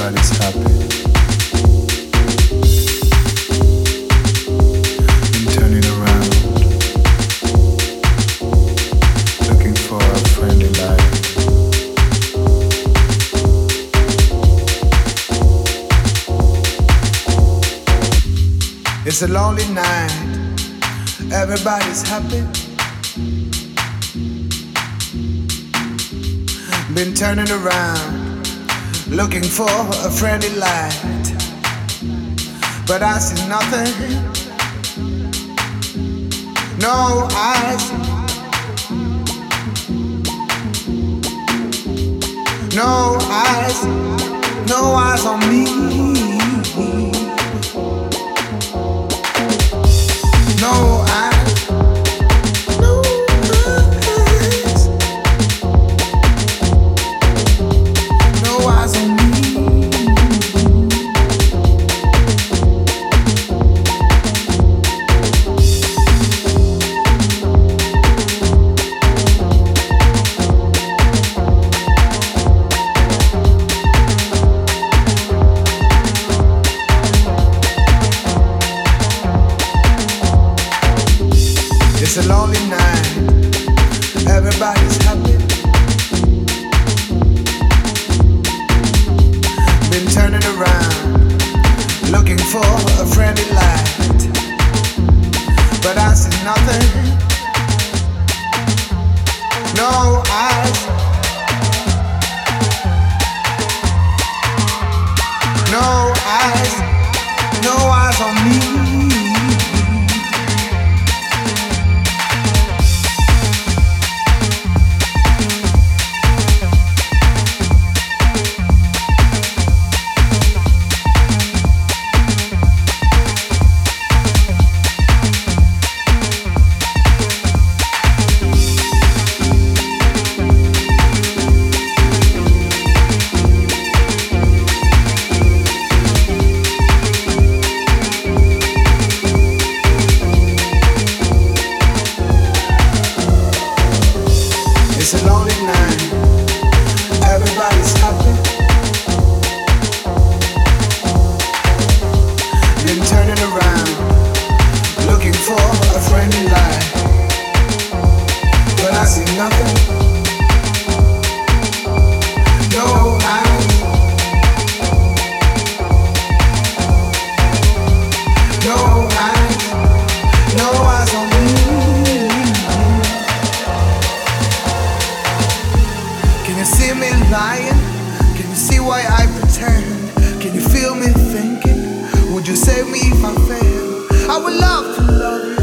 Everybody's happy. Been turning around, looking for a friendly light. It's a lonely night. Everybody's happy. Been turning around, looking for a friendly light, but I see nothing. No eyes, no eyes, no eyes on me. No eyes, no eyes, no eyes on me. It's a lonely night, everybody's happy. Been turning around, looking for a friendly light, but I see nothing. No eyes, no eyes, no eyes on me. It's a lonely night, everybody's happy. Been turning around, looking for a friendly light, but I see nothing. No eyes, no eyes, no eyes on me. Can you see me lying? Can you see why I pretend? Can you feel me thinking? Would you save me if I fail? I would love to love you.